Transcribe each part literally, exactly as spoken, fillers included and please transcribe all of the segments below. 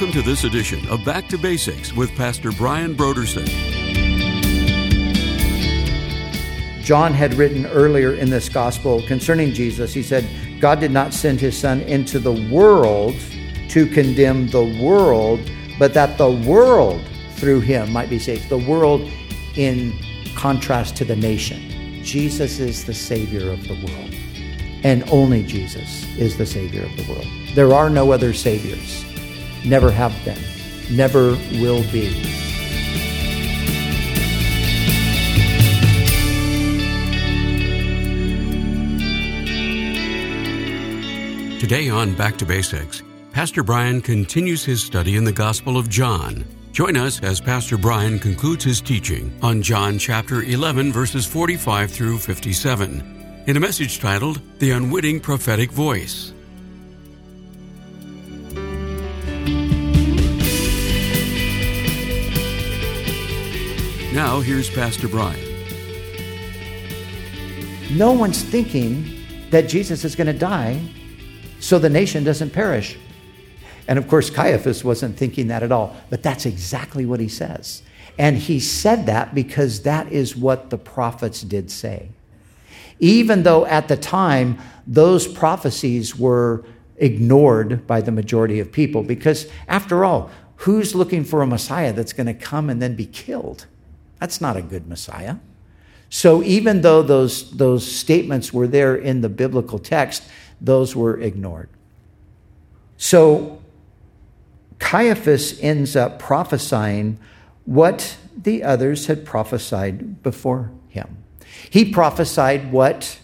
Welcome to this edition of Back to Basics with Pastor Brian Brodersen. John had written earlier in this gospel concerning Jesus. He said, God did not send his son into the world to condemn the world, but that the world through him might be saved. The world in contrast to the nation. Jesus is the Savior of the world. And only Jesus is the Savior of the world. There are no other Saviors. Never have been. Never will be. Today on Back to Basics, Pastor Brian continues his study in the Gospel of John. Join us as Pastor Brian concludes his teaching on John chapter eleven, verses forty-five through fifty-seven, in a message titled, The Unwitting Prophetic Voice. Now, here's Pastor Brian. No one's thinking that Jesus is going to die so the nation doesn't perish. And of course, Caiaphas wasn't thinking that at all, but that's exactly what he says. And he said that because that is what the prophets did say. Even though at the time, those prophecies were ignored by the majority of people, because after all, who's looking for a Messiah that's going to come and then be killed? That's not a good Messiah. So even though those, those statements were there in the biblical text, those were ignored. So Caiaphas ends up prophesying what the others had prophesied before him. He prophesied what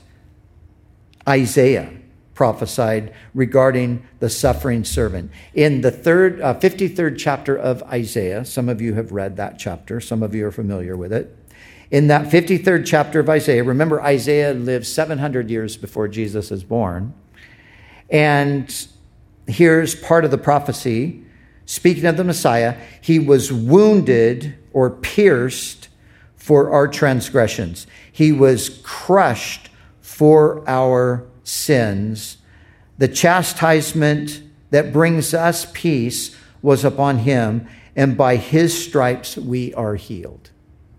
Isaiah prophesied regarding the suffering servant. In the third, uh, fifty-third chapter of Isaiah, some of you have read that chapter, some of you are familiar with it. In that fifty-third chapter of Isaiah, remember Isaiah lived seven hundred years before Jesus is born. And here's part of the prophecy. Speaking of the Messiah, he was wounded or pierced for our transgressions. He was crushed for our sins. The chastisement that brings us peace was upon him, and by his stripes we are healed.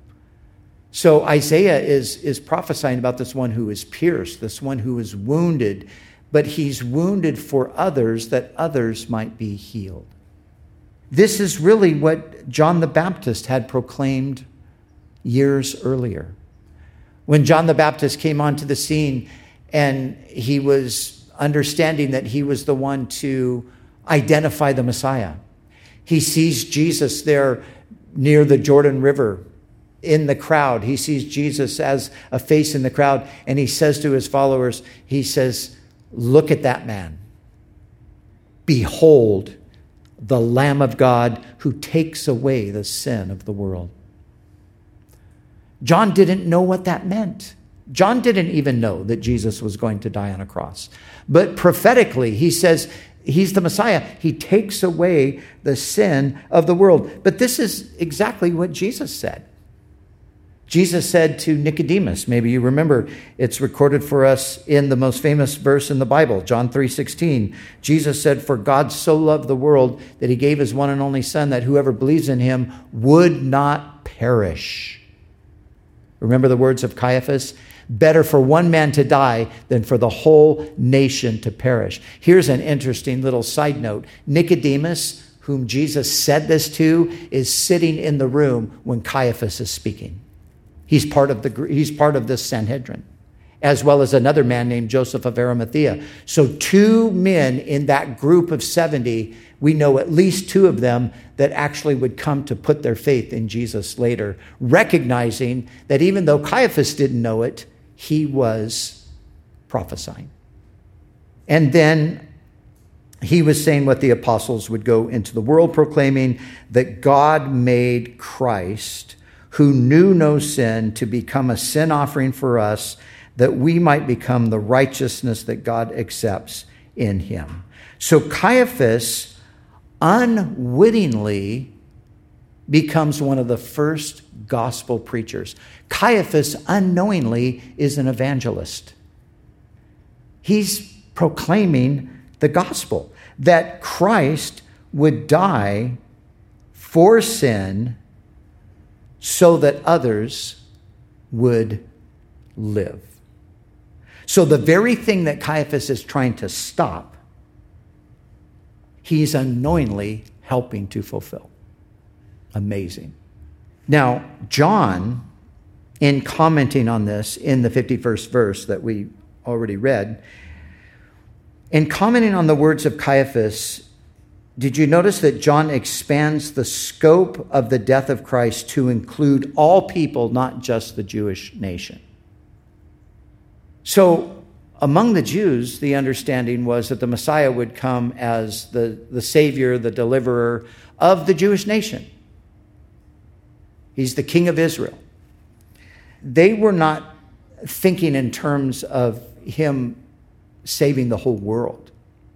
So Isaiah is, is prophesying about this one who is pierced, this one who is wounded, but he's wounded for others that others might be healed. This is really what John the Baptist had proclaimed years earlier. When John the Baptist came onto the scene and he was understanding that he was the one to identify the Messiah, he sees Jesus there near the Jordan River in the crowd. He sees Jesus as a face in the crowd, and he says to his followers, he says, look at that man. Behold, the Lamb of God who takes away the sin of the world. John didn't know what that meant. John didn't even know that Jesus was going to die on a cross. But prophetically, he says he's the Messiah. He takes away the sin of the world. But this is exactly what Jesus said. Jesus said to Nicodemus, maybe you remember, it's recorded for us in the most famous verse in the Bible, John three sixteen. Jesus said, for God so loved the world that he gave his one and only Son, that whoever believes in him would not perish. Remember the words of Caiaphas? Better for one man to die than for the whole nation to perish. Here's an interesting little side note. Nicodemus, whom Jesus said this to, is sitting in the room when Caiaphas is speaking. He's part of the he's part of this Sanhedrin, as well as another man named Joseph of Arimathea. So two men in that group of seventy, we know at least two of them that actually would come to put their faith in Jesus later, recognizing that even though Caiaphas didn't know it, he was prophesying. And then he was saying what the apostles would go into the world proclaiming, that God made Christ, who knew no sin, to become a sin offering for us, that we might become the righteousness that God accepts in him. So Caiaphas unwittingly becomes one of the first gospel preachers. Caiaphas unknowingly is an evangelist. He's proclaiming the gospel, that Christ would die for sin so that others would live. So the very thing that Caiaphas is trying to stop, he's unknowingly helping to fulfill. Amazing. Now, John, in commenting on this in the fifty-first verse that we already read, in commenting on the words of Caiaphas, did you notice that John expands the scope of the death of Christ to include all people, not just the Jewish nation? So among the Jews, the understanding was that the Messiah would come as the, the Savior, the deliverer of the Jewish nation. He's the King of Israel. They were not thinking in terms of him saving the whole world.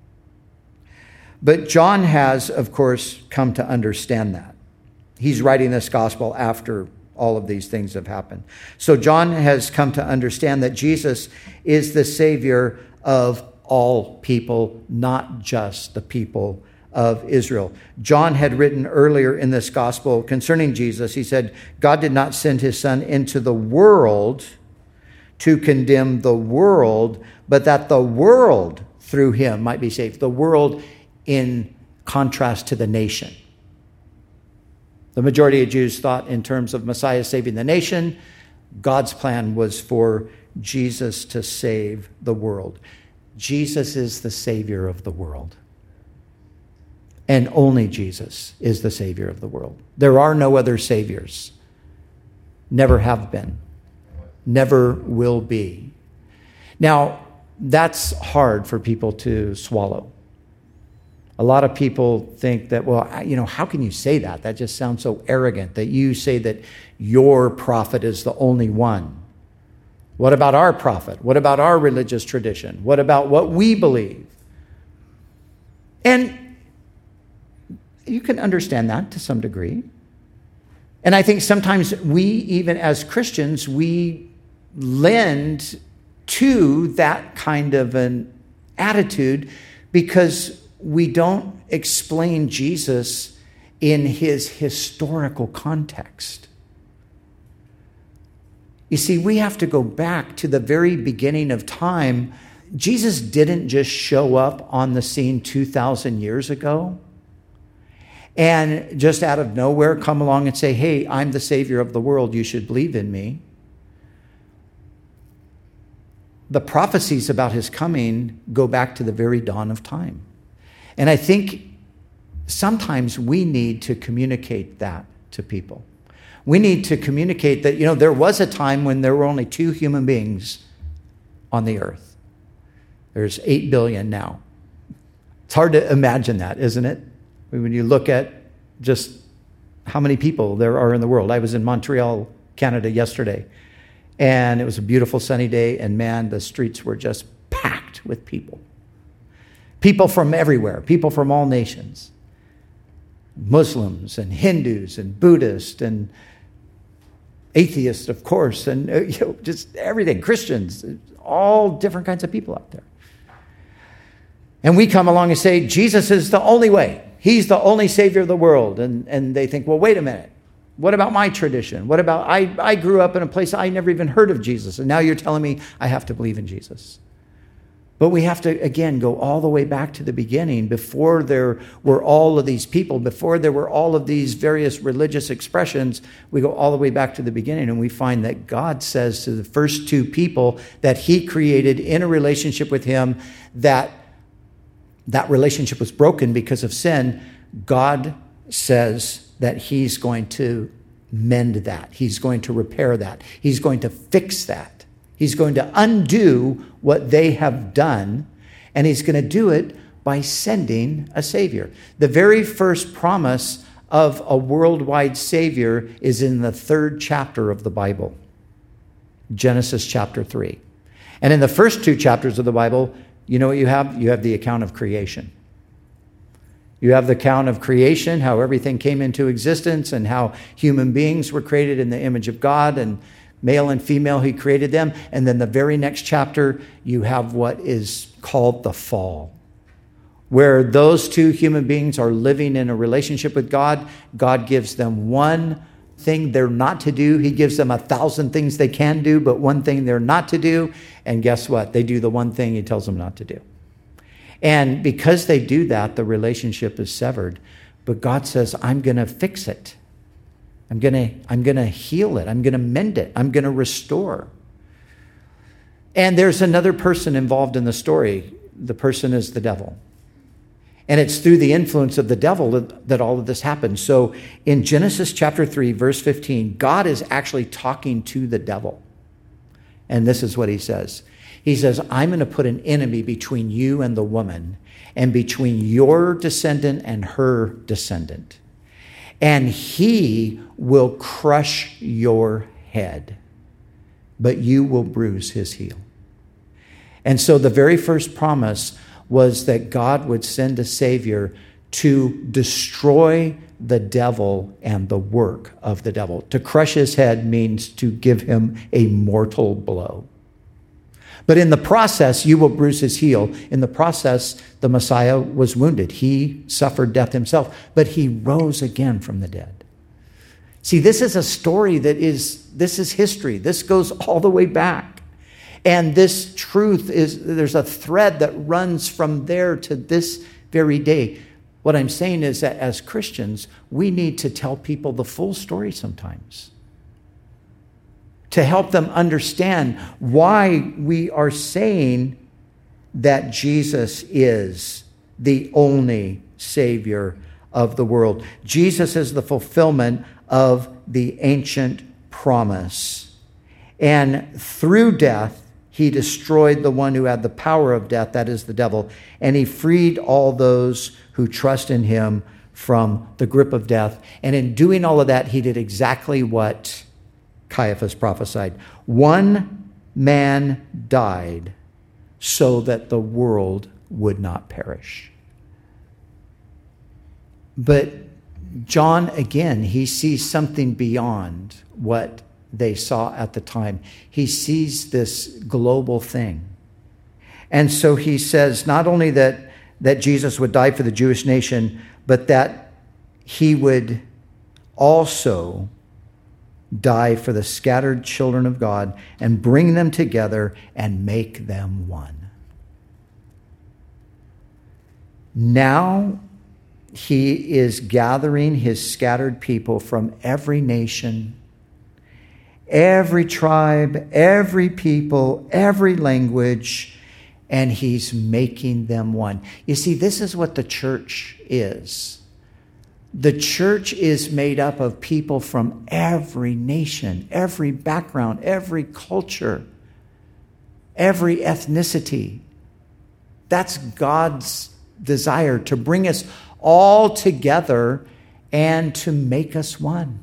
But John has, of course, come to understand that. He's writing this gospel after all of these things have happened. So John has come to understand that Jesus is the Savior of all people, not just the people of Israel. John had written earlier in this gospel concerning Jesus, he said, God did not send his Son into the world to condemn the world, but that the world through him might be saved. The world in contrast to the nation. The majority of Jews thought in terms of Messiah saving the nation. God's plan was for Jesus to save the world. Jesus is the Savior of the world. And only Jesus is the Savior of the world. There are no other Saviors. Never have been. Never will be. Now, that's hard for people to swallow. A lot of people think that, well, you know, how can you say that? That just sounds so arrogant that you say that your prophet is the only one. What about our prophet? What about our religious tradition? What about what we believe? And you can understand that to some degree. And I think sometimes we, even as Christians, we lend to that kind of an attitude because we don't explain Jesus in his historical context. You see, we have to go back to the very beginning of time. Jesus didn't just show up on the scene two thousand years ago and just out of nowhere come along and say, hey, I'm the Savior of the world. You should believe in me. The prophecies about his coming go back to the very dawn of time. And I think sometimes we need to communicate that to people. We need to communicate that, you know, there was a time when there were only two human beings on the earth. There's eight billion now. It's hard to imagine that, isn't it? When you look at just how many people there are in the world. I was in Montreal, Canada yesterday, and it was a beautiful sunny day, and man, the streets were just packed with people. People from everywhere, people from all nations. Muslims and Hindus and Buddhists and atheists, of course, and you know, just everything, Christians, all different kinds of people out there. And we come along and say, Jesus is the only way. He's the only Savior of the world. And, and they think, well, wait a minute. What about my tradition? What about, I, I grew up in a place I never even heard of Jesus, and now you're telling me I have to believe in Jesus. But we have to, again, go all the way back to the beginning, before there were all of these people, before there were all of these various religious expressions. We go all the way back to the beginning, and we find that God says to the first two people that he created in a relationship with him, that that relationship was broken because of sin. God says that he's going to mend that. He's going to repair that. He's going to fix that. He's going to undo what they have done, and he's going to do it by sending a Savior. The very first promise of a worldwide Savior is in the third chapter of the Bible, Genesis chapter three. And in the first two chapters of the Bible, you know what you have? You have the account of creation. You have the account of creation, how everything came into existence and how human beings were created in the image of God, and male and female, he created them. And then the very next chapter, you have what is called the fall, where those two human beings are living in a relationship with God. God gives them one thing they're not to do. He gives them a thousand things they can do, but one thing they're not to do. And guess what? They do the one thing he tells them not to do. And because they do that, the relationship is severed. But God says, I'm going to fix it. I'm going to I'm going to heal it. I'm going to mend it. I'm going to restore. And there's another person involved in the story. The person is the devil. And it's through the influence of the devil that, that all of this happens. So in Genesis chapter three, verse fifteen, God is actually talking to the devil. And this is what he says. He says, I'm going to put an enemy between you and the woman, and between your descendant and her descendant. And he will crush your head, but you will bruise his heel. And so the very first promise was that God would send a Savior to destroy the devil and the work of the devil. To crush his head means to give him a mortal blow. But in the process, you will bruise his heel. In the process, the Messiah was wounded. He suffered death himself, but he rose again from the dead. See, this is a story that is, this is history. This goes all the way back. And this truth is, there's a thread that runs from there to this very day. What I'm saying is that as Christians, we need to tell people the full story sometimes, to help them understand why we are saying that Jesus is the only Savior of the world. Jesus is the fulfillment of the ancient promise. And through death, he destroyed the one who had the power of death, that is the devil, and he freed all those who trust in him from the grip of death. And in doing all of that, he did exactly what Caiaphas prophesied. One man died so that the world would not perish. But John, again, he sees something beyond what they saw at the time. He sees this global thing. And so he says not only that, that Jesus would die for the Jewish nation, but that he would also die for the scattered children of God and bring them together and make them one. Now he is gathering his scattered people from every nation, every tribe, every people, every language, and he's making them one. You see, this is what the church is. The church is made up of people from every nation, every background, every culture, every ethnicity. That's God's desire, to bring us all together and to make us one.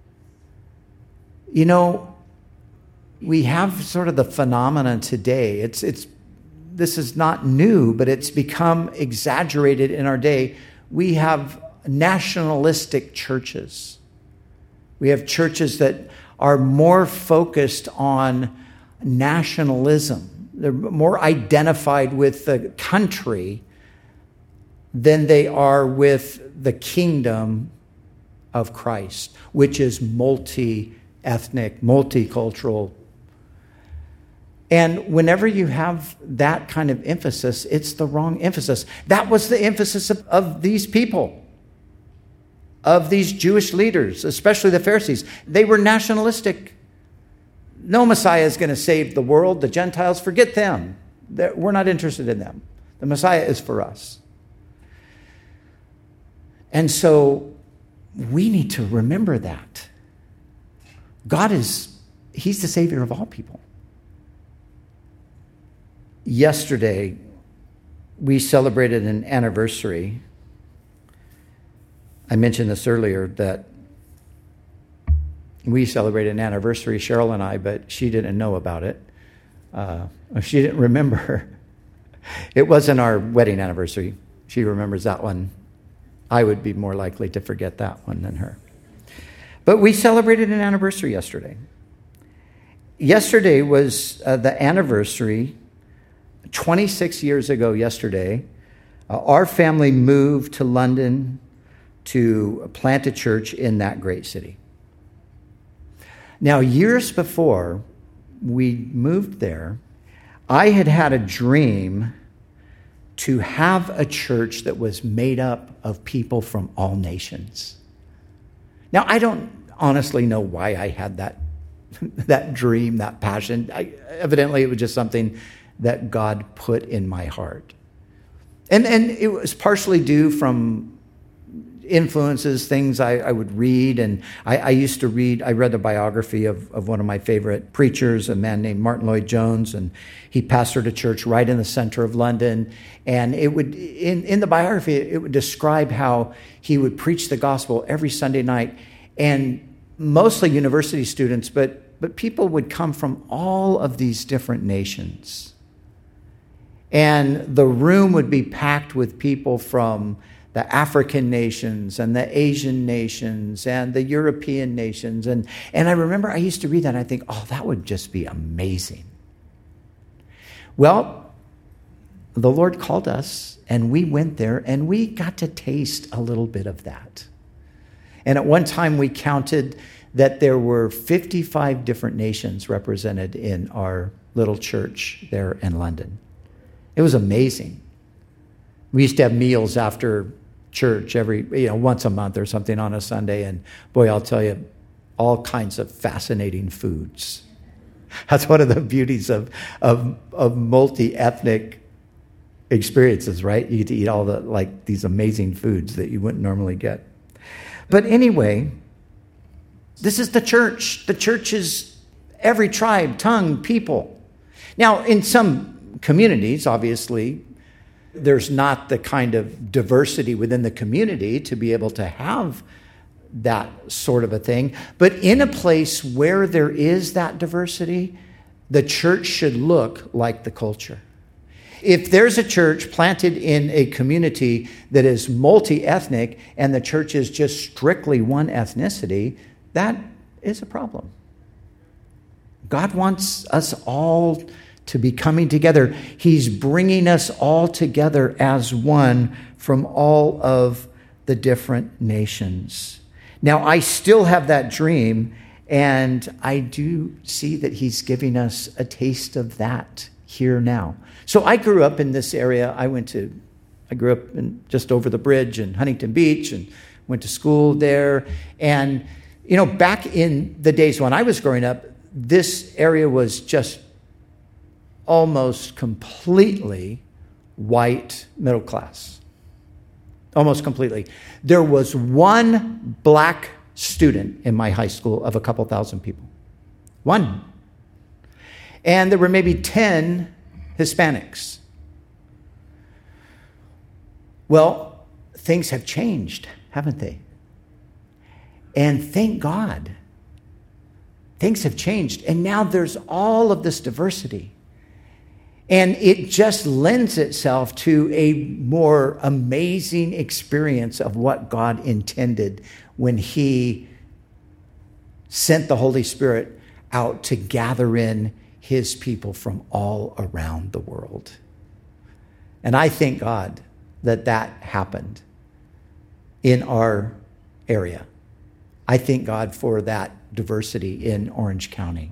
You know, we have sort of the phenomenon today. It's it's this is not new, but it's become exaggerated in our day. We have nationalistic churches. We have churches that are more focused on nationalism. They're more identified with the country than they are with the kingdom of Christ, which is multi-ethnic, multicultural. And whenever you have that kind of emphasis, it's the wrong emphasis. That was the emphasis of, of these people, of these Jewish leaders, especially the Pharisees. They were nationalistic. No Messiah is going to save the world. The Gentiles, forget them. They're, we're not interested in them. The Messiah is for us. And so we need to remember that. God is, he's the Savior of all people. Yesterday, we celebrated an anniversary. I mentioned this earlier, that we celebrated an anniversary, Cheryl and I, but she didn't know about it. Uh, she didn't remember. It wasn't our wedding anniversary. She remembers that one. I would be more likely to forget that one than her. But we celebrated an anniversary yesterday. Yesterday was uh, the anniversary, twenty-six years ago yesterday, Uh, our family moved to London to plant a church in that great city. Now, years before we moved there, I had had a dream to have a church that was made up of people from all nations. Now, I don't honestly know why I had that, that dream, that passion. I, evidently, it was just something that God put in my heart. And, and it was partially due from influences, things I, I would read. And I, I used to read, I read the biography of, of one of my favorite preachers, a man named Martin Lloyd-Jones, and he pastored a church right in the center of London. And it would, in, in the biography, it would describe how he would preach the gospel every Sunday night, and mostly university students, but, but people would come from all of these different nations. And the room would be packed with people from the African nations and the Asian nations and the European nations. And, and I remember I used to read that and I think, oh, that would just be amazing. Well, the Lord called us and we went there and we got to taste a little bit of that. And at one time we counted that there were fifty-five different nations represented in our little church there in London. It was amazing. We used to have meals after church every, you know, once a month or something on a Sunday. And boy, I'll tell you, all kinds of fascinating foods. That's one of the beauties of, of, of multi-ethnic experiences, right? You get to eat all the, like, these amazing foods that you wouldn't normally get. But anyway, this is the church. The church is every tribe, tongue, people. Now, in some communities, obviously, there's not the kind of diversity within the community to be able to have that sort of a thing. But in a place where there is that diversity, the church should look like the culture. If there's a church planted in a community that is multi-ethnic and the church is just strictly one ethnicity, that is a problem. God wants us all to be coming together. He's bringing us all together as one from all of the different nations. Now, I still have that dream, and I do see that he's giving us a taste of that here now. So I grew up in this area. I went to, I grew up in just over the bridge in Huntington Beach and went to school there. And, you know, back in the days when I was growing up, this area was just almost completely white middle class. Almost completely. There was one black student in my high school of a couple thousand people. One. And there were maybe ten Hispanics. Well, things have changed, haven't they? And thank God, things have changed. And now there's all of this diversity. And it just lends itself to a more amazing experience of what God intended when he sent the Holy Spirit out to gather in his people from all around the world. And I thank God that that happened in our area. I thank God for that diversity in Orange County.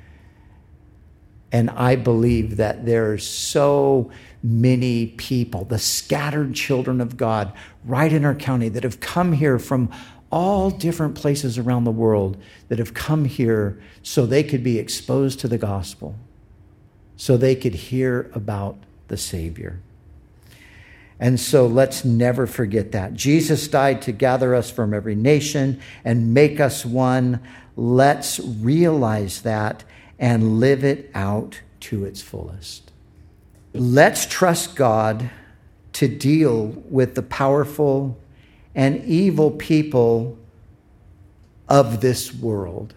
And I believe that there's so many people, the scattered children of God, right in our county that have come here from all different places around the world, that have come here so they could be exposed to the gospel, so they could hear about the Savior. And so let's never forget that. Jesus died to gather us from every nation and make us one. Let's realize that and live it out to its fullest. Let's trust God to deal with the powerful and evil people of this world,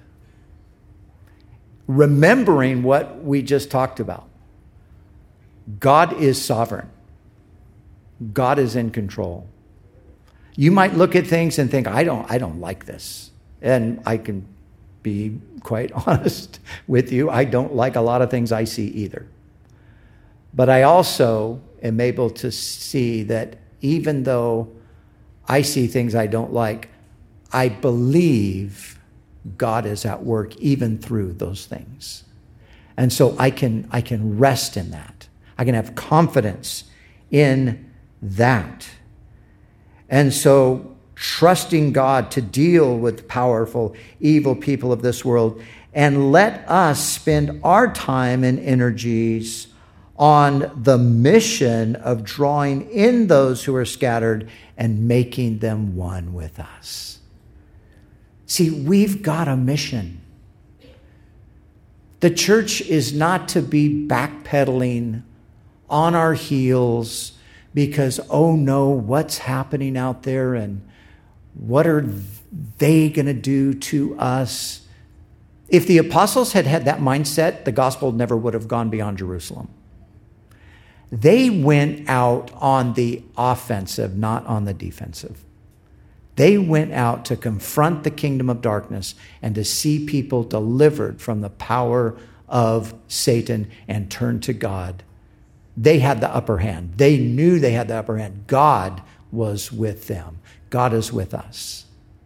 remembering what we just talked about. God is sovereign. God is in control. You might look at things and think, I don't, I don't like this. And I can be quite honest with you. I don't like a lot of things I see either. But I also am able to see that even though I see things I don't like, I believe God is at work even through those things. And so I can, I can rest in that. I can have confidence in that. And so trusting God to deal with powerful, evil people of this world, and let us spend our time and energies on the mission of drawing in those who are scattered and making them one with us. See, we've got a mission. The church is not to be backpedaling on our heels because, oh no, what's happening out there and what are they going to do to us? If the apostles had had that mindset, the gospel never would have gone beyond Jerusalem. They went out on the offensive, not on the defensive. They went out to confront the kingdom of darkness and to see people delivered from the power of Satan and turn to God. They had the upper hand. They knew they had the upper hand. God was with them. God is with us.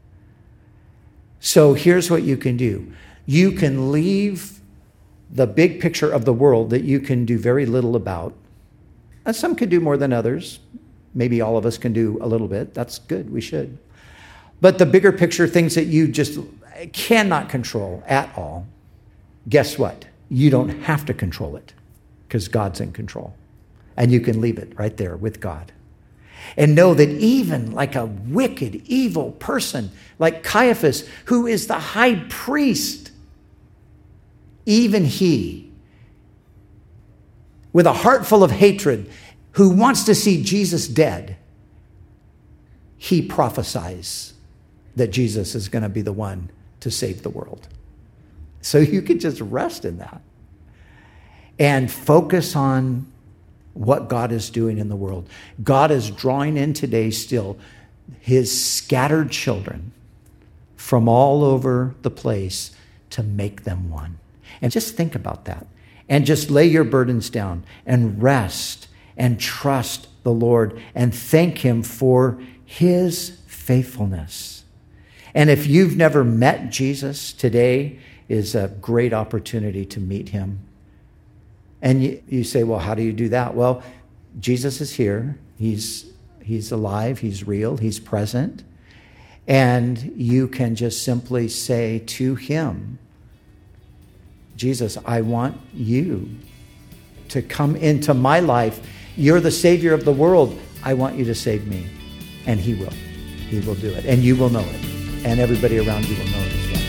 So here's what you can do. You can leave the big picture of the world that you can do very little about. And some could do more than others. Maybe all of us can do a little bit. That's good. We should. But the bigger picture, things that you just cannot control at all, guess what? You don't have to control it because God's in control. And you can leave it right there with God. And know that even like a wicked, evil person like Caiaphas, who is the high priest, even he, with a heart full of hatred, who wants to see Jesus dead, he prophesies that Jesus is going to be the one to save the world. So you can just rest in that and focus on what God is doing in the world. God is drawing in today still his scattered children from all over the place to make them one. And just think about that. And just lay your burdens down and rest and trust the Lord and thank him for his faithfulness. And if you've never met Jesus, today is a great opportunity to meet him. And you, you say, well, how do you do that? Well, Jesus is here. He's, he's alive. He's real. He's present. And you can just simply say to him, Jesus, I want you to come into my life. You're the Savior of the world. I want you to save me. And he will. He will do it. And you will know it. And everybody around you will know it as well.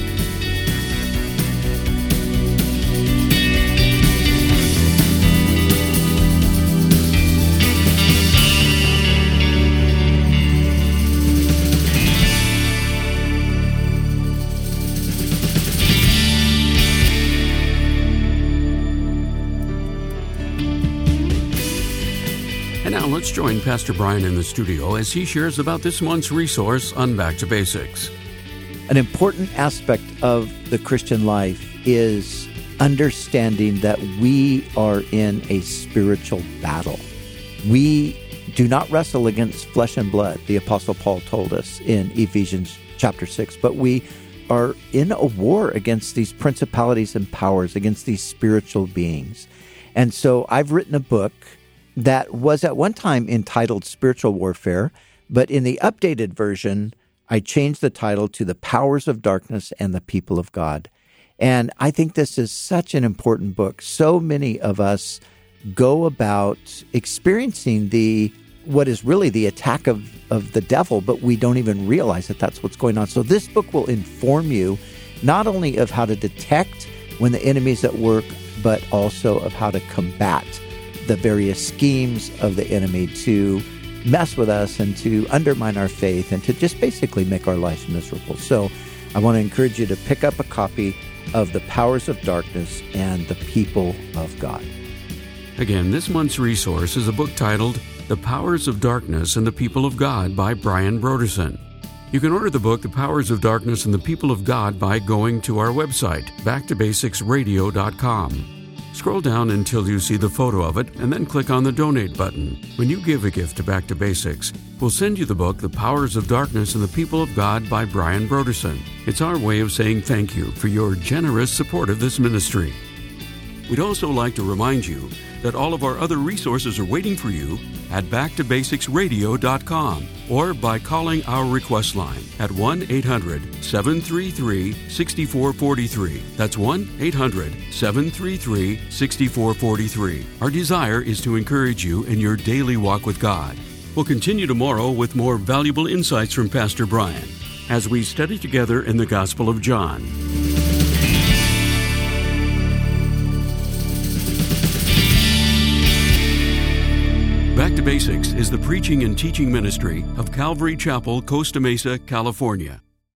Now let's join Pastor Brian in the studio as he shares about this month's resource on Back to Basics. An important aspect of the Christian life is understanding that we are in a spiritual battle. We do not wrestle against flesh and blood, the Apostle Paul told us in Ephesians chapter six, but we are in a war against these principalities and powers, against these spiritual beings. And so I've written a book that was at one time entitled Spiritual Warfare, but in the updated version, I changed the title to The Powers of Darkness and the People of God. And I think this is such an important book. So many of us go about experiencing the what is really the attack of, of the devil, but we don't even realize that that's what's going on. So this book will inform you not only of how to detect when the enemy is at work, but also of how to combat the various schemes of the enemy to mess with us and to undermine our faith and to just basically make our lives miserable. So I want to encourage you to pick up a copy of The Powers of Darkness and the People of God. Again, this month's resource is a book titled The Powers of Darkness and the People of God by Brian Brodersen. You can order the book, The Powers of Darkness and the People of God, by going to our website, back to basics radio dot com. Scroll down until you see the photo of it and then click on the Donate button. When you give a gift to Back to Basics, we'll send you the book, The Powers of Darkness and the People of God by Brian Broderson. It's our way of saying thank you for your generous support of this ministry. We'd also like to remind you that all of our other resources are waiting for you at back to basics radio dot com or by calling our request line at one eight hundred seven three three six four four three. That's one eight hundred seven three three six four four three. Our desire is to encourage you in your daily walk with God. We'll continue tomorrow with more valuable insights from Pastor Brian as we study together in the Gospel of John. Back to Basics is the preaching and teaching ministry of Calvary Chapel, Costa Mesa, California.